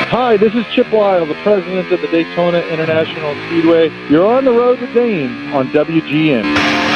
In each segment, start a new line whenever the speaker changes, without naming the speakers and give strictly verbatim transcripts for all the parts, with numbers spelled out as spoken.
Hi, this is Chip Lyle, the president of the Daytona International Speedway. You're on the road to Dane on W G N.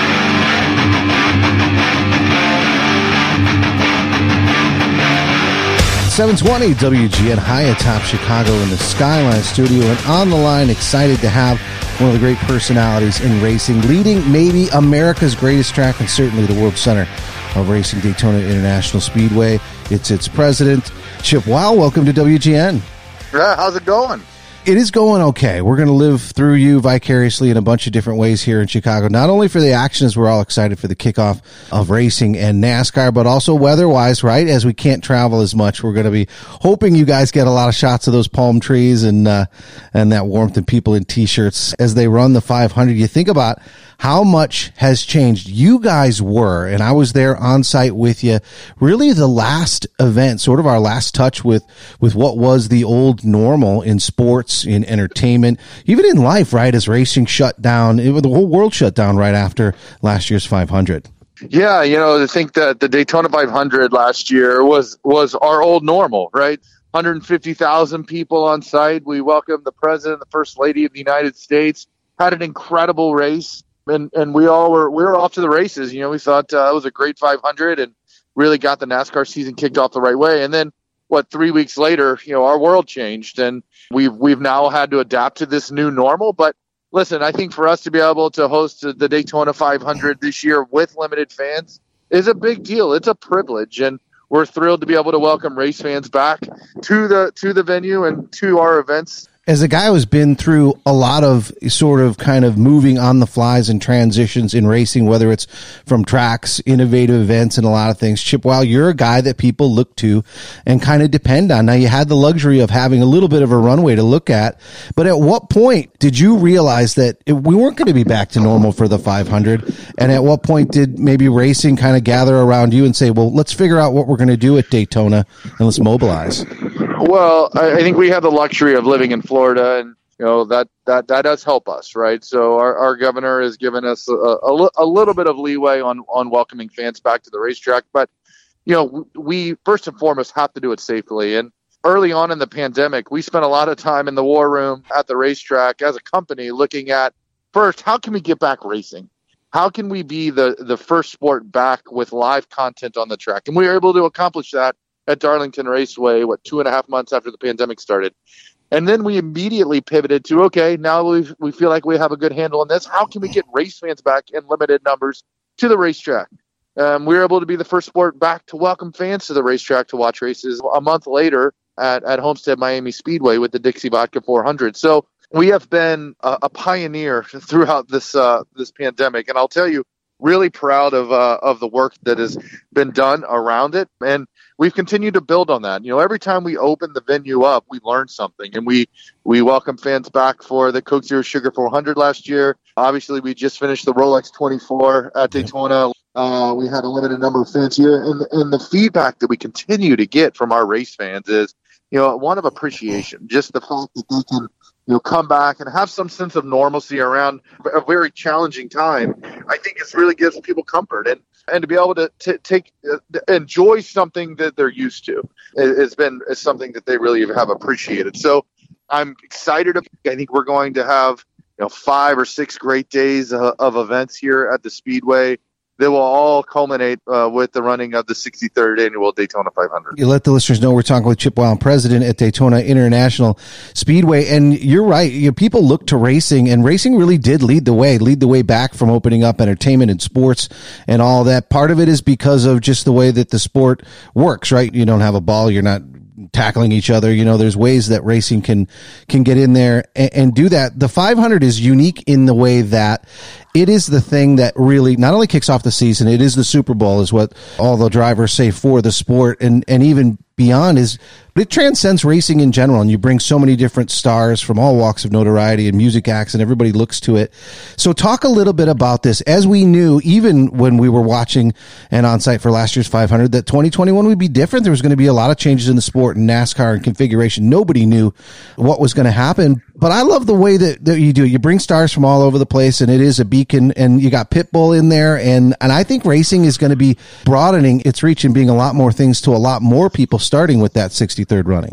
seven twenty W G N high atop Chicago in the Skyline Studio, and on the line, excited to have one of the great personalities in racing, leading maybe America's greatest track and certainly the World Center of Racing, Daytona International Speedway. It's its president, Chip Lyle. Welcome to W G N.
Yeah, how's it going?
It is going okay. We're going to live through you vicariously in a bunch of different ways here in Chicago, not only for the action, as we're all excited for the kickoff of racing and NASCAR, but also weather-wise, right? As we can't travel as much, we're going to be hoping you guys get a lot of shots of those palm trees and uh, and that warmth and people in T-shirts as they run the five hundred. You think about how much has changed. You guys were, and I was there on site with you, really the last event, sort of our last touch with, with what was the old normal in sports, in entertainment, even in life, right? As racing shut down, it, the whole world shut down right after last year's five hundred.
Yeah, you know, I think that the Daytona five hundred last year was, was our old normal, right? one hundred fifty thousand people on site. We welcomed the president, the first lady of the United States, had an incredible race. And and we all were we were off to the races. You know, we thought uh, it was a great five hundred and really got the NASCAR season kicked off the right way. And then, what, three weeks later, you know, our world changed, and we've we've now had to adapt to this new normal. But listen, I think for us to be able to host the Daytona five hundred this year with limited fans is a big deal. It's a privilege, and we're thrilled to be able to welcome race fans back to the to the venue and to our events.
As a guy who's been through a lot of sort of kind of moving on the flies and transitions in racing, whether it's from tracks, innovative events, and a lot of things, Chip, while you're a guy that people look to and kind of depend on. Now, you had the luxury of having a little bit of a runway to look at, but at what point did you realize that it, we weren't going to be back to normal for the five hundred? And at what point did maybe racing kind of gather around you and say, well, let's figure out what we're going to do at Daytona and let's mobilize?
Well, I think we have the luxury of living in Florida, and you know that that, that does help us, right? So our, our governor has given us a, a, a little bit of leeway on, on welcoming fans back to the racetrack. But you know, we first and foremost have to do it safely. And early on in the pandemic, we spent a lot of time in the war room at the racetrack as a company looking at, first, how can we get back racing? How can we be the, the first sport back with live content on the track? And we were able to accomplish that at Darlington Raceway, what, two and a half months after the pandemic started. And then we immediately pivoted to, okay, now we we feel like we have a good handle on this. How can we get race fans back in limited numbers to the racetrack? Um, we were able to be the first sport back to welcome fans to the racetrack to watch races a month later at, at Homestead Miami Speedway with the Dixie Vodka four hundred. So we have been a, a pioneer throughout this uh, this pandemic. And I'll tell you, really proud of uh, of the work that has been done around it. And we've continued to build on that. You know, every time we open the venue up, we learn something, and we, we welcome fans back for the Coke Zero Sugar four hundred last year. Obviously, we just finished the Rolex twenty-four at Daytona. Uh, we had a limited number of fans here, and, and the feedback that we continue to get from our race fans is, you know, one of appreciation, just the fact that they can, you know, come back and have some sense of normalcy around a very challenging time. I think it really gives people comfort, and and to be able to t- take uh, enjoy something that they're used to has been is something that they really have appreciated. So I'm excited. I think we're going to have, you know, five or six great days uh, of events here at the Speedway. They will all culminate uh, with the running of the sixty-third annual Daytona five hundred.
You let the listeners know we're talking with Chip Wile, president at Daytona International Speedway. And you're right. You know, people look to racing, and racing really did lead the way, lead the way back from opening up entertainment and sports and all that. Part of it is because of just the way that the sport works, right? You don't have a ball. You're not tackling each other. You know, there's ways that racing can, can get in there and, and do that. The five hundred is unique in the way that it is the thing that really not only kicks off the season, it is the Super Bowl, is what all the drivers say for the sport, and, and even beyond is, but it transcends racing in general, and you bring so many different stars from all walks of notoriety and music acts, and everybody looks to it. So talk a little bit about this. As we knew, even when we were watching and on site for last year's five hundred, that twenty twenty-one would be different. There was going to be a lot of changes in the sport and NASCAR and configuration. Nobody knew what was going to happen. But I love the way that, that you do it. You bring stars from all over the place, and it is a beacon, and you got Pitbull in there. And, and I think racing is going to be broadening its reach and being a lot more things to a lot more people, starting with that sixty-third running.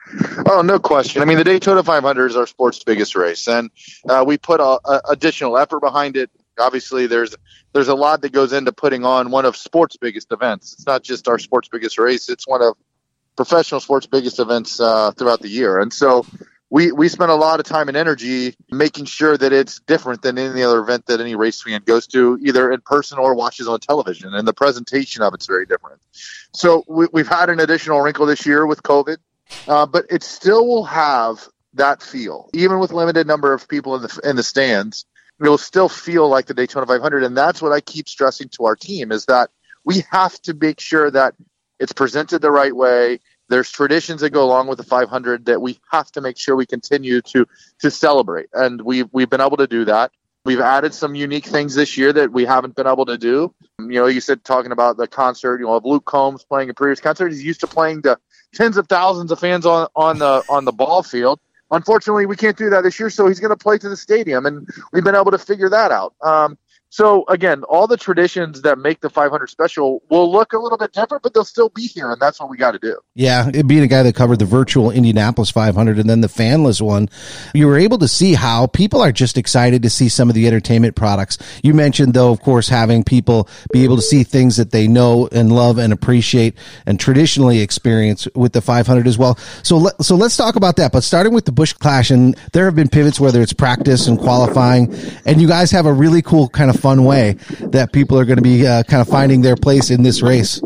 Oh, no question. I mean, the Daytona five hundred is our sport's biggest race, and uh, we put a, a additional effort behind it. Obviously, there's there's a lot that goes into putting on one of sports' biggest events. It's not just our sport's biggest race; it's one of professional sports' biggest events uh, throughout the year. And so we we spend a lot of time and energy making sure that it's different than any other event that any race fan goes to, either in person or watches on television. And the presentation of it's very different. So we, we've had an additional wrinkle this year with COVID. Uh, but it still will have that feel, even with limited number of people in the in the stands. It will still feel like the Daytona five hundred, and that's what I keep stressing to our team: is that we have to make sure that it's presented the right way. There's traditions that go along with the five hundred that we have to make sure we continue to to celebrate, and we've we've been able to do that. We've added some unique things this year that we haven't been able to do. You know, you said talking about the concert, you know, of Luke Combs playing a previous concert. He's used to playing to tens of thousands of fans on, on the on the ball field. Unfortunately, we can't do that this year, so he's going to play to the stadium, and we've been able to figure that out. Um, so, again, all the traditions that make the five hundred special will look a little bit different, but they'll still be here, and that's what we got to do.
Yeah, it being a guy that covered the virtual Indianapolis five hundred and then the fanless one, you were able to see how people are just excited to see some of the entertainment products. You mentioned, though, of course, having people be able to see things that they know and love and appreciate and traditionally experience with the five hundred as well. So, let, so let's talk about that. But starting with the Busch Clash, and there have been pivots, whether it's practice and qualifying, and you guys have a really cool kind of fun way that people are going to be uh, kind of finding their place in this race.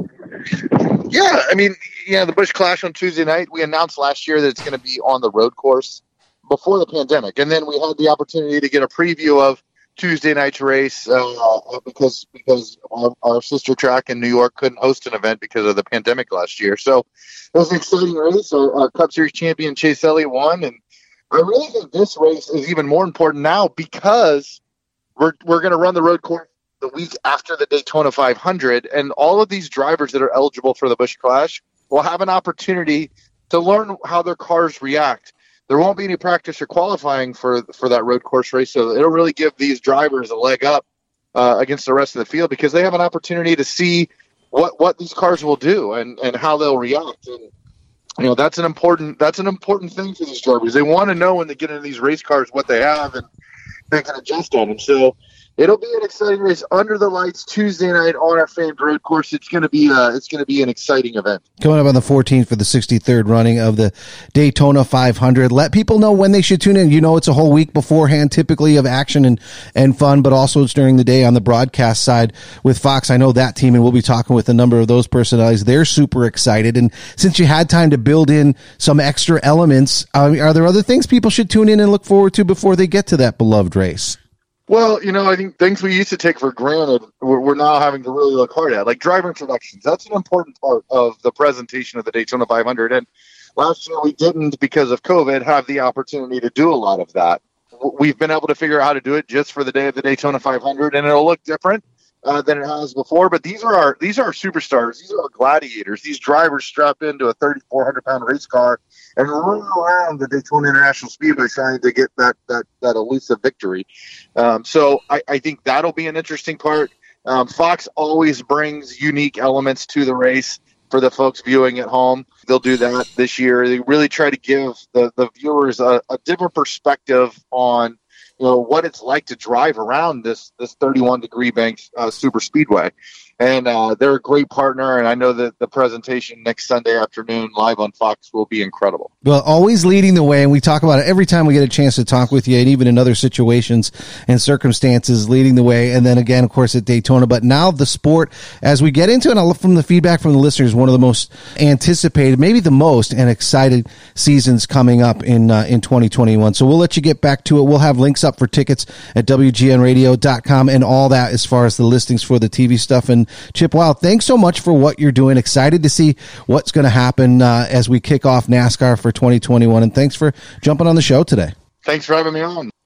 Yeah, I mean, yeah, the Busch Clash on Tuesday night, we announced last year that it's going to be on the road course before the pandemic. And then we had the opportunity to get a preview of Tuesday night's race uh, because because our, our sister track in New York couldn't host an event because of the pandemic last year. So it was an exciting race. Our, our Cup Series champion, Chase Elliott, won. And I really think this race is even more important now because We're we're going to run the road course the week after the Daytona five hundred, and all of these drivers that are eligible for the Busch Clash will have an opportunity to learn how their cars react. There won't be any practice or qualifying for for that road course race, so it'll really give these drivers a leg up uh, against the rest of the field because they have an opportunity to see what, what these cars will do and, and how they'll react. And you know that's an important that's an important thing for these drivers. They want to know when they get into these race cars what they have and they can adjust on them. So it'll be an exciting race under the lights Tuesday night on our famed road course. It's going to be uh, it's going to be an exciting event.
Coming up on the fourteenth for the sixty-third running of the Daytona five hundred. Let people know when they should tune in. You know, it's a whole week beforehand, typically of action and, and fun, but also it's during the day on the broadcast side with Fox. I know that team, and we'll be talking with a number of those personalities. They're super excited. And since you had time to build in some extra elements, uh, are there other things people should tune in and look forward to before they get to that beloved race?
Well, you know, I think things we used to take for granted, we're, we're now having to really look hard at, like driver introductions. That's an important part of the presentation of the Daytona five hundred. And last year we didn't, because of COVID, have the opportunity to do a lot of that. We've been able to figure out how to do it just for the day of the Daytona five hundred, and it'll look different uh, than it has before. But these are our these are our superstars. These are our gladiators. These drivers strap into a thirty-four hundred pound race car and run around the Daytona International Speedway trying to get that that that elusive victory. Um, so I, I think that'll be an interesting part. Um, Fox always brings unique elements to the race for the folks viewing at home. They'll do that this year. They really try to give the, the viewers a, a different perspective on, you know, what it's like to drive around this this thirty-one degree bank uh, super speedway. And uh, they're a great partner, and I know that the presentation next Sunday afternoon live on Fox will be incredible.
Well, always leading the way, and we talk about it every time we get a chance to talk with you, and even in other situations and circumstances, leading the way. And then again, of course, at Daytona. But now the sport, as we get into it, and from the feedback from the listeners, one of the most anticipated, maybe the most, and excited seasons coming up in uh, in twenty twenty-one. So we'll let you get back to it. We'll have links up for tickets at W G N radio dot com and all that as far as the listings for the T V stuff. And Chip Wild, thanks so much for what you're doing. Excited to see what's going to happen uh, as we kick off NASCAR for twenty twenty-one. And thanks for jumping on the show today.
Thanks for having me on.